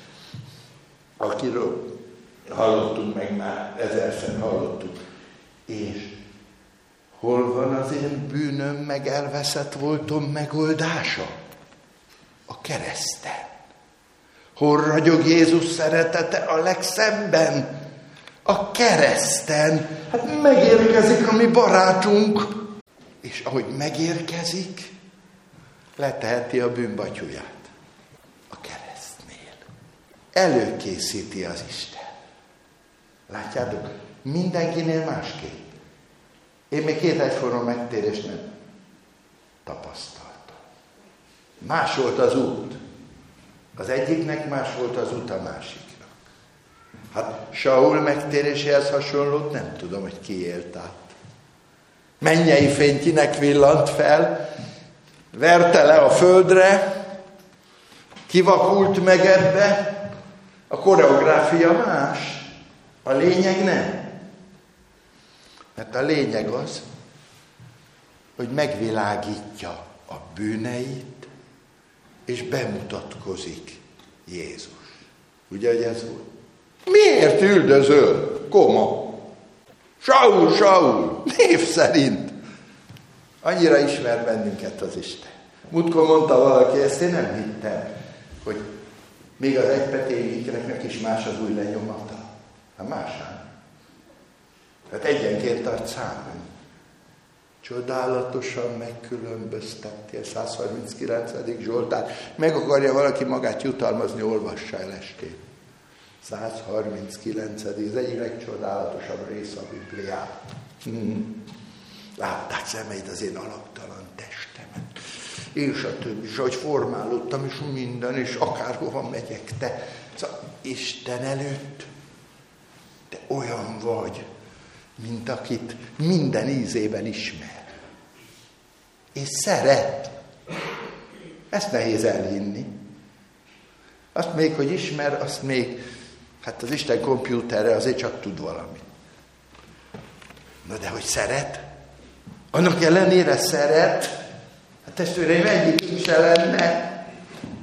Akiről hallottunk, meg már 1000-szer hallottuk. És hol van az én bűnöm, meg elveszett voltom megoldása? A kereszten. Hol ragyog Jézus szeretete a legszebben? A kereszten. Hát megérkezik a mi barátunk, és ahogy megérkezik, leteheti a bűnbatyuját a keresztnél. Előkészíti az Isten. Látjátok? Mindenkinél másképp. Én még 2 egyforma megtérést nem tapasztaltam. Más volt az út. Az egyiknek más volt az út a másiknak. Hát Saul megtéréséhez hasonlót nem tudom, hogy ki élt át. Mennyei fény kinek villant fel, verte le a földre, kivakult meg ebbe, a koreográfia más, a lényeg nem. Mert a lényeg az, hogy megvilágítja a bűneit, és bemutatkozik Jézus. Ugye, hogy ez volt? Miért üldözöl? Koma. Saul, Saul, név szerint. Annyira ismer bennünket az Isten. Múltkor mondta valaki, ezt én nem hittem, hogy még az egypetélyiknek is más az új lenyomata. Hát másán. Hát egyenként tart számon. Csodálatosan megkülönböztettél, 139. Zsoltár. Meg akarja valaki magát jutalmazni, olvassa el estén. 139. az egyik legcsodálatosabb rész a Bibliában. Látták szemeid az én alaptalan testemet. És a többi, és ahogy formálódtam, és minden, és akárhova megyek, te. Szóval Isten előtt te olyan vagy, mint akit minden ízében ismer. És szeret. Ezt nehéz elhinni. Azt még, hogy ismer, azt még, hát az Isten kompjúterre azért csak tud valamit. Na de hogy szeret? Annak ellenére szeret? Hát testvéreim, egyik se lenne.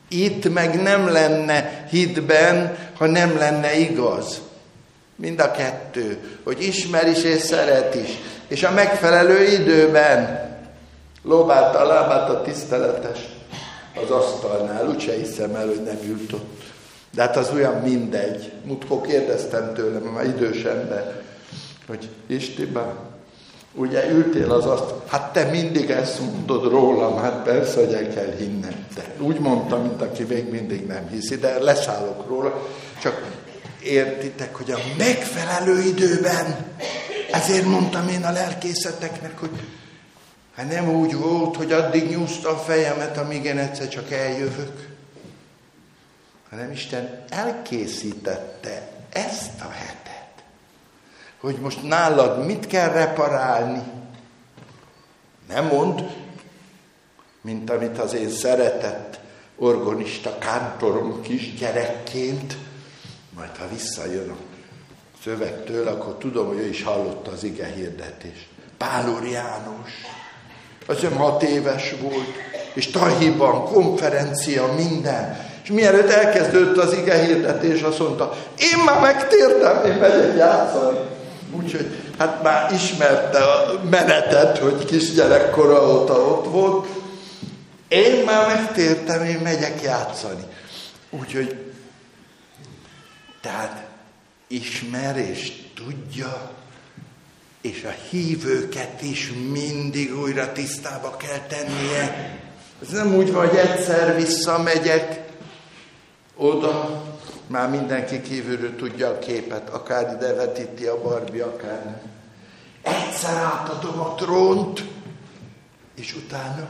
Itt meg nem lenne hitben, ha nem lenne igaz. Mind a kettő, hogy ismer is és szeret is. És a megfelelő időben lóbálta a lábát a tiszteletes az asztalnál. Úgyse hiszem el, hogy nem ült ott. De hát az olyan mindegy. Múltkor kérdeztem tőlem, már idős ember, hogy Istibán, ugye ültél az asztal, hát te mindig ezt mondod rólam, hát persze, hogy el kell hinnem. De úgy mondtam, mint aki még mindig nem hiszi, de leszállok róla. Csak értitek, hogy a megfelelő időben, ezért mondtam én a lelkészeteknek, hogy hát nem úgy volt, hogy addig nyúzta a fejemet, amíg én egyszer csak eljövök, hanem Isten elkészítette ezt a hetet, hogy most nálad mit kell reparálni. Nem mond, mint amit az én szeretett orgonista kántorom kisgyerekként, majd ha visszajön a szövegtől, akkor tudom, hogy ő is hallotta az ige hirdetést. Pál úr János, az 6 éves volt, és Tahiban, konferencia, minden. És mielőtt elkezdődött az ige hirdetés, azt mondta, én már megtértem, én megyek játszani. Úgyhogy hát már ismerte a menetet, hogy kisgyerekkora óta ott volt. Én már megtértem, én megyek játszani. Úgyhogy tehát ismer és tudja, és a hívőket is mindig újra tisztába kell tennie. Ez nem úgy van, hogy egyszer visszamegyek oda, már mindenki kívülről tudja a képet, akár ide vetíti a Barbie, akár nem. Egyszer átadom a trónt, és utána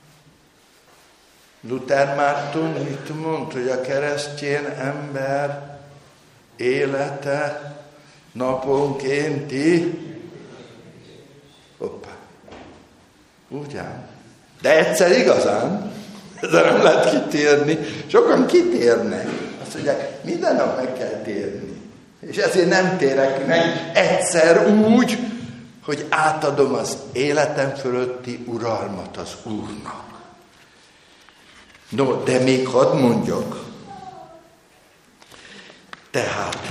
Luther Márton mit mond, hogy a keresztény ember élete naponkénti, hoppá, ugyan, de egyszer igazán, ezzel nem lehet kitérni, sokan kitérnek, azt mondják, minden nap meg kell térni, és ezért nem térek meg egyszer úgy, hogy átadom az életem fölötti uralmat az Úrnak. No, de még hadd mondjak. Tehát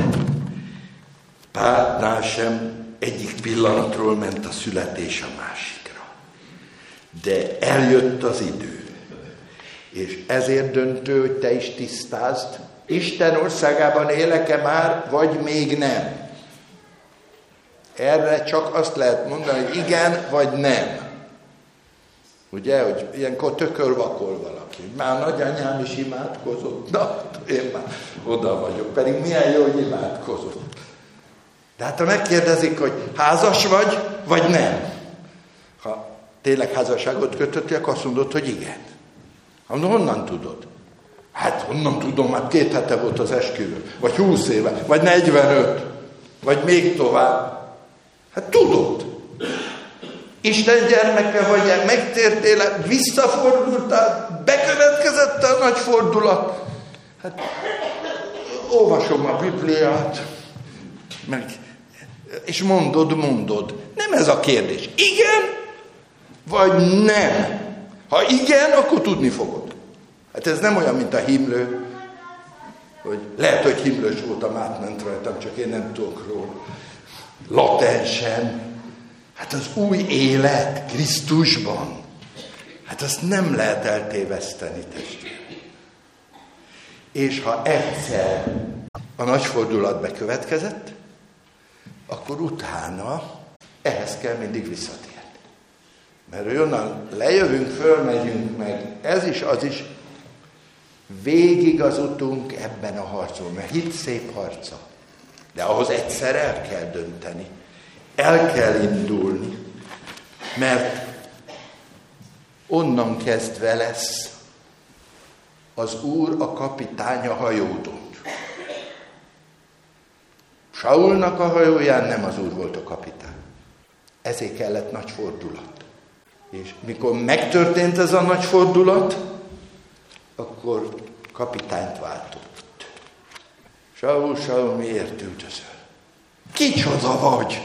Pálnál sem egyik pillanatról ment a születés a másikra. De eljött az idő. És ezért döntő, hogy te is tisztázd, Isten országában élek-e már, vagy még nem. Erre csak azt lehet mondani, hogy igen, vagy nem. Ugye, hogy ilyenkor tökölvakol valaki. Már nagyanyám is imádkozott. Na, én már oda vagyok. Pedig milyen jó, hogy imádkozott. De hát ha megkérdezik, hogy házas vagy nem. Ha tényleg házasságot kötöttél, akkor azt mondod, hogy igen. Honnan tudod? Hát honnan tudom, hát 2 hete volt az esküvő. Vagy 20 éve, vagy 45, vagy még tovább. Hát tudod. Isten gyermeke vagy, megtértél, visszafordultál, bekövetkezett a nagy fordulat. Hát olvasom a Bibliát, és mondod. Nem ez a kérdés. Igen, vagy nem? Ha igen, akkor tudni fogod. Hát ez nem olyan, mint a himlő, hogy lehet, hogy himlős voltam, átment rajtam, csak én nem tudok róla. Latensen. Hát az új élet Krisztusban, hát azt nem lehet eltéveszteni, testvérem. És ha egyszer a nagy fordulat bekövetkezett, akkor utána ehhez kell mindig visszatérni. Mert onnan lejövünk, fölmegyünk meg, ez is, az is, végig az utunk ebben a harcon, mert hit szép harca. De ahhoz egyszer el kell dönteni. El kell indulni, mert onnan kezdve lesz az Úr a kapitány a hajódon. Saulnak a hajóján nem az Úr volt a kapitány. Ezért kellett nagy fordulat. És mikor megtörtént ez a nagy fordulat, akkor kapitányt váltott. Saul, miért üldözöl? Kicsoda vagy?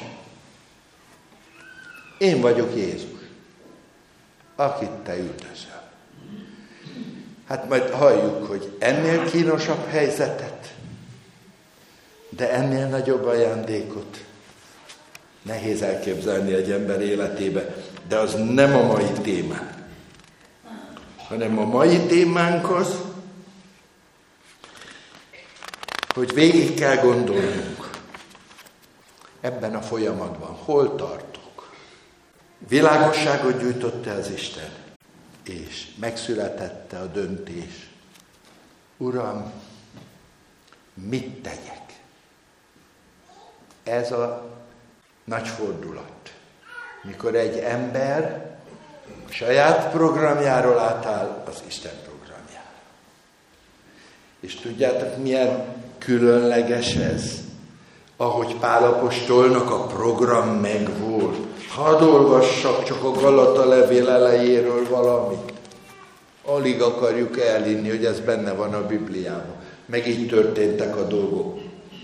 Én vagyok Jézus, akit te üldözöl. Hát majd halljuk, hogy ennél kínosabb helyzetet, de ennél nagyobb ajándékot nehéz elképzelni egy ember életébe, de az nem a mai témánk, hanem a mai témánk az, hogy végig kell gondolnunk ebben a folyamatban, hol tartok. Világosságot gyújtott az Isten, és megszületette a döntés. Uram, mit tegyek? Ez a nagy fordulat, mikor egy ember a saját programjáról átáll az Isten programjára. És tudjátok, milyen különleges ez? Ahogy Pál apostolnak a program megvolt. Hadd olvassak csak a Galata levél elejéről valamit. Alig akarjuk elhinni, hogy ez benne van a Bibliában. Meg így történtek a dolgok.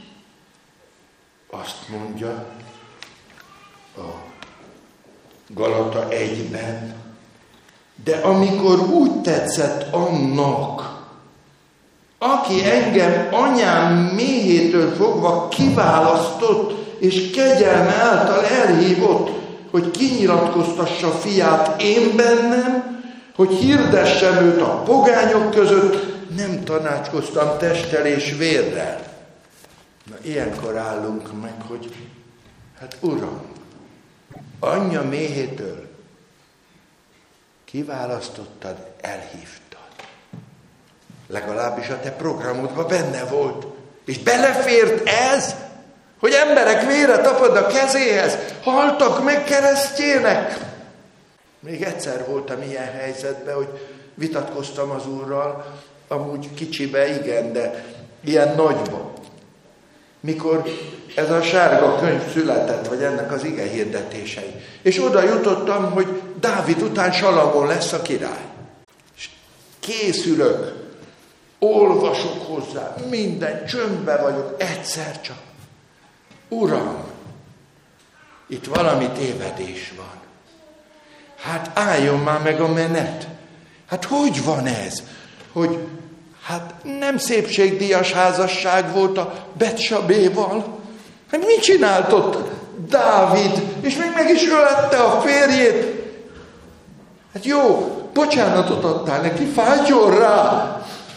Azt mondja a Galata 1-ben, de amikor úgy tetszett annak, aki engem anyám méhétől fogva kiválasztott, és kegyelme által elhívott, hogy kinyilatkoztassa fiát én bennem, hogy hirdessem őt a pogányok között, nem tanácskoztam testtel és vérrel. Na, ilyenkor állunk meg, hogy hát Uram, anyja méhétől kiválasztottad, elhívtad. Legalábbis a te programodban benne volt. És belefért ez, hogy emberek vére tapad a kezéhez, haltak meg keresztjének. Még egyszer voltam ilyen helyzetben, hogy vitatkoztam az Úrral, amúgy kicsibe igen, de ilyen nagyba. Mikor ez a sárga könyv született, vagy ennek az ige hirdetései. És oda jutottam, hogy Dávid után Salamon lesz a király. És készülök, olvasok hozzá, minden, csöndben vagyok, egyszer csak. Uram, itt valami tévedés van. Hát álljon már meg a menet. Hát hogy van ez? Hogy hát nem szépségdíjas házasság volt a Betsabéval. Hát mit csinált ott Dávid? És még meg is ölette a férjét. Hát jó, bocsánatot adtál neki, fájtson rá.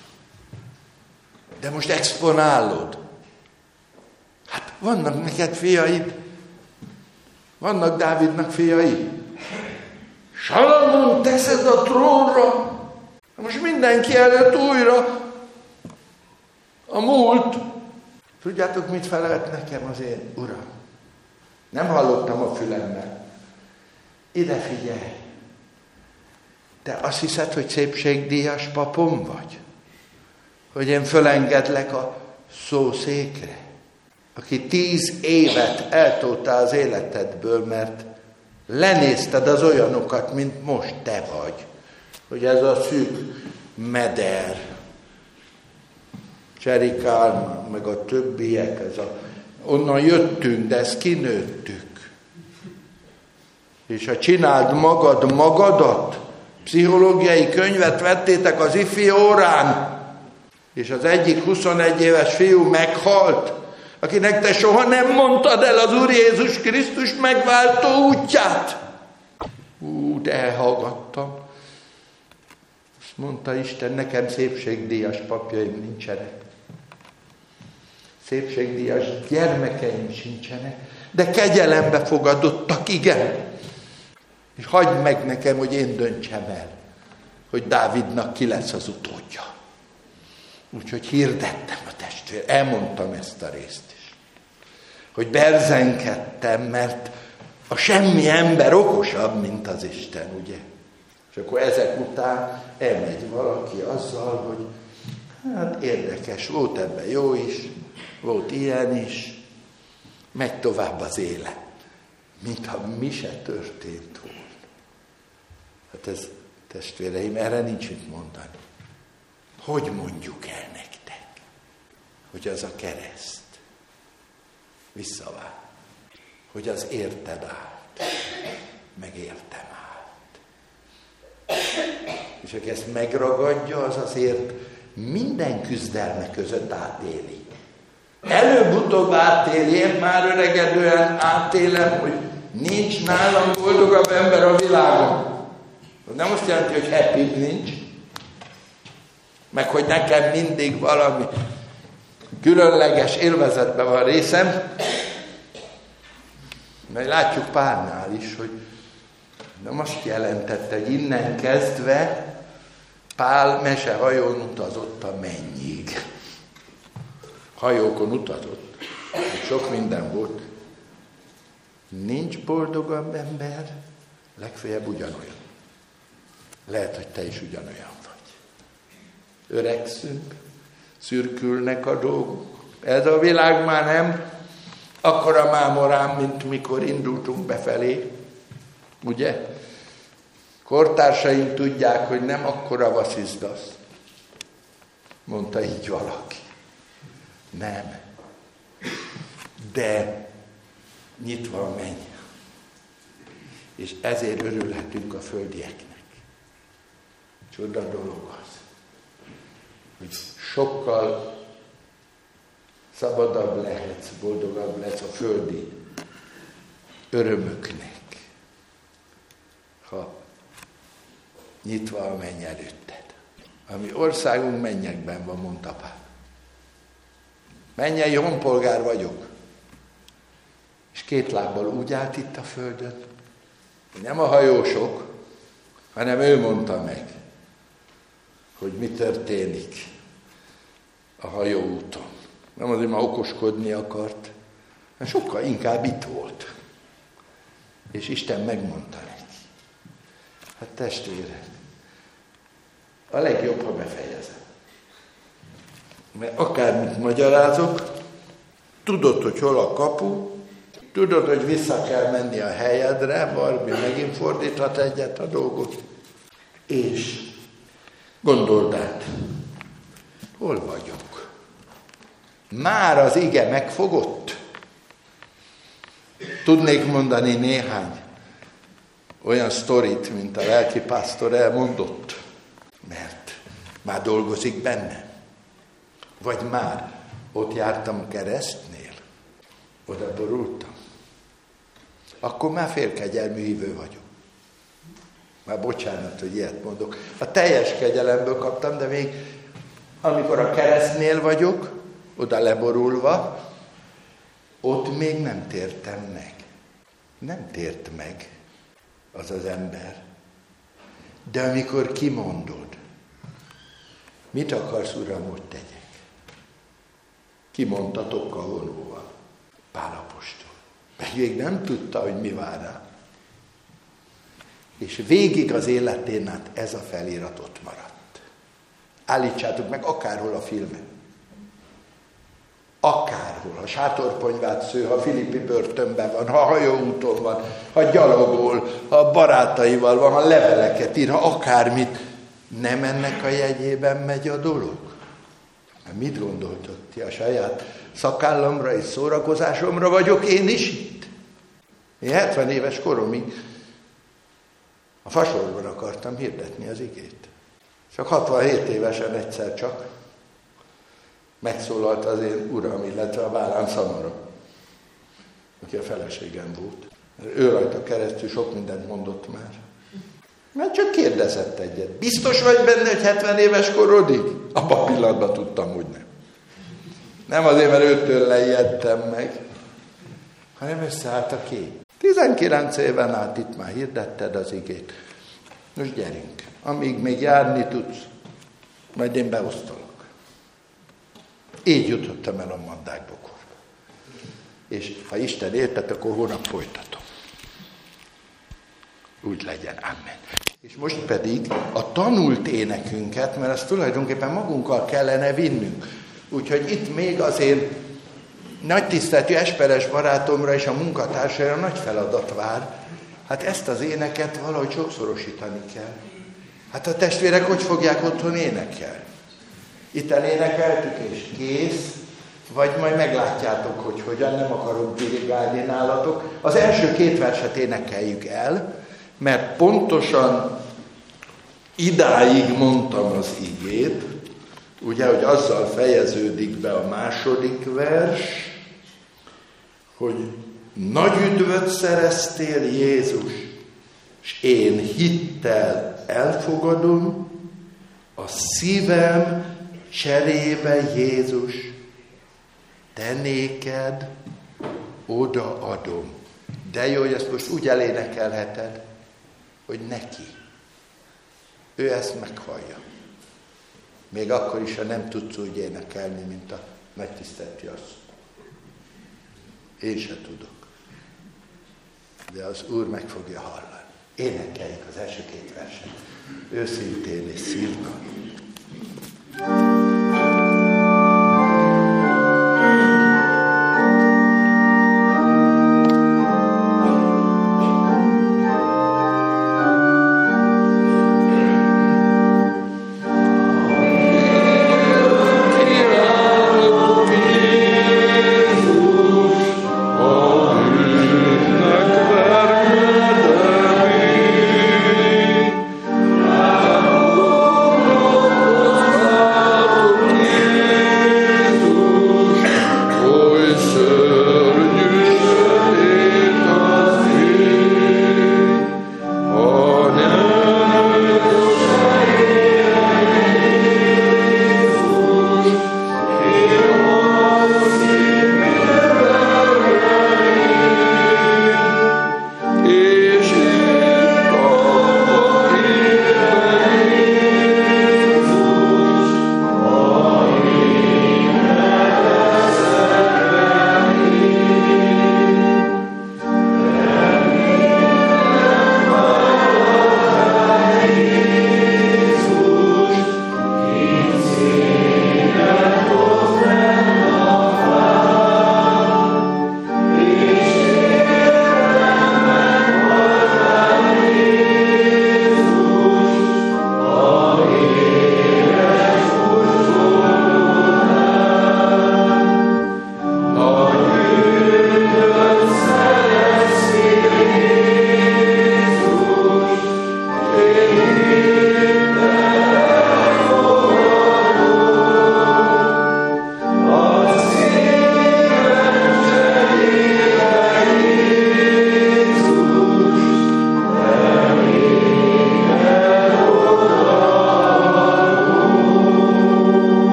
De most exponálod. Hát vannak neked fiaid. Vannak Dávidnak fiai. Salamon teszed a trónra. Most mindenki előtt újra a múlt. Tudjátok, mit felelt nekem az én Uram? Nem hallottam a fülemmel. Ide figyelj. Te azt hiszed, hogy szépségdíjas papom vagy? Hogy én fölengedlek a szószékre? Aki 10 évet eltoltál az életedből, mert lenézted az olyanokat, mint most te vagy. Hogy ez a szűk meder, Cseri Kálmán, meg a többiek, onnan jöttünk, de ezt kinőttük. És ha csináld magadat, pszichológiai könyvet vettétek az ifi órán, és az egyik 21 éves fiú meghalt, akinek te soha nem mondtad el az Úr Jézus Krisztus megváltó útját. De elhallgattam. Azt mondta Isten, nekem szépségdíjas papjaim nincsenek. Szépségdíjas gyermekeim sincsenek, de kegyelembe fogadottak, igen. És hagyd meg nekem, hogy én döntsem el, hogy Dávidnak ki lesz az utódja. Úgyhogy hirdettem a testvér, elmondtam ezt a részt is. Hogy berzenkedtem, mert a semmi ember okosabb, mint az Isten, ugye? És akkor ezek után elmegy valaki azzal, hogy hát érdekes, volt ebben jó is, volt ilyen is, megy tovább az élet, mintha mi se történt volna. Hát ez, testvéreim, erre nincs mit mondani. Hogy mondjuk el nektek, hogy az a kereszt visszavált, hogy az érted állt, meg értem állt. És aki ezt megragadja, az azért minden küzdelme között átéli. Előbb-utóbb átéli, én már öregedően átélem, hogy nincs nálam boldogabb ember a világon. Az nem azt jelenti, hogy happy nincs, meg hogy nekem mindig valami különleges élvezetben van részem, mert látjuk Pálnál is, hogy nem azt jelentette, hogy innen kezdve Pál mesehajón utazott a mennyig. Hajókon utazott, sok minden volt. Nincs boldogabb ember, legfeljebb ugyanolyan. Lehet, hogy te is ugyanolyan vagy. Öregszünk, szürkülnek a dolgok. Ez a világ már nem akkora mámorám, mint mikor indultunk befelé. Ugye? Kortársaink tudják, hogy nem akkora vasszizdasz. Mondta így valaki. Nem. De nyitva a menny. És ezért örülhetünk a földieknek. Csoda dolog az, hogy sokkal szabadabb lehetsz, boldogabb lesz a földi örömöknek, ha nyitva a menny előtted. A mi országunk mennyekben van, mondta Pál. Mennyei honpolgár vagyok. És két lábbal úgy állt itt a földön, hogy nem a hajósok, hanem ő mondta meg, hogy mi történik a hajóúton. Nem azért, már okoskodni akart, mert sokkal inkább itt volt. És Isten megmondta neki. Hát testvére, a legjobb, ha befejezem. Mert akármit magyarázok, tudod, hogy hol a kapu, tudod, hogy vissza kell menni a helyedre, Barbi megint fordíthat egyet a dolgot, és gondold át, hol vagyok? Már az ige megfogott? Tudnék mondani néhány olyan sztorit, mint a lelkipásztor elmondott, mert már dolgozik benne. Vagy már ott jártam keresztnél, oda borultam. Akkor már félkegyelmű hívő vagyok. Már bocsánat, hogy ilyet mondok. A teljes kegyelemből kaptam, de még amikor a keresztnél vagyok, oda leborulva, ott még nem tértem meg. Nem tért meg az az ember. De amikor kimondod, mit akarsz, Uram, hogy tegyek? Kimondta tokkal vonóval. Pál apostol. Még nem tudta, hogy mi vár rá. És végig az életén át ez a felirat ott maradt. Állítsátok meg akárhol a filmen. Akárhol. Ha sátorponyvát sző, ha Filippi börtönben van, ha hajóúton van, ha gyalogol, ha barátaival van, ha leveleket ír, ha akármit. Nem ennek a jegyében megy a dolog? Mit gondoltok ti? A saját szakállamra és szórakozásomra vagyok én is itt? Én 70 éves koromig a fasorban akartam hirdetni az igét. Csak 67 évesen egyszer csak megszólalt az én uram, illetve a vállán Szamara, aki a feleségem volt. Ő rajta keresztül sok mindent mondott már. Mert csak kérdezett egyet. Biztos vagy benne, hogy 70 éves korodig? Abban a pillanatban tudtam, hogy nem. Nem azért, mert őtől leijedtem meg, hanem összeállt a kép. 19 éven át itt már hirdetted az igét. Most gyerünk. Amíg még járni tudsz, majd én beosztalak. Így jutottam el a Mandákbokorba. És ha Isten érted, akkor hónap folytatom. Úgy legyen. Amen. És most pedig a tanult énekünket, mert azt tulajdonképpen magunkkal kellene vinnünk. Úgyhogy itt még azért nagy tiszteletű Esperes barátomra és a munkatársaira nagy feladat vár. Hát ezt az éneket valahogy sokszorosítani kell. Hát a testvérek hogy fogják otthon énekelni? Itten énekeltük és kész, vagy majd meglátjátok, hogy hogyan, nem akarok dirigálni nálatok. Az első 2 verset énekeljük el, mert pontosan idáig mondtam az igét, ugye, hogy azzal fejeződik be a második vers, hogy nagy üdvöt szereztél, Jézus, és én hittel elfogadom, a szívem cserébe, Jézus, te néked odaadom. De jó, hogy ezt most úgy elénekelheted, hogy neki. Ő ezt meghallja. Még akkor is, ha nem tudsz úgy énekelni, mint a megtisztelt Jasz. Én se tudok. De az Úr meg fogja hallani. Énekeljük az első két verset. Őszintén és szívből.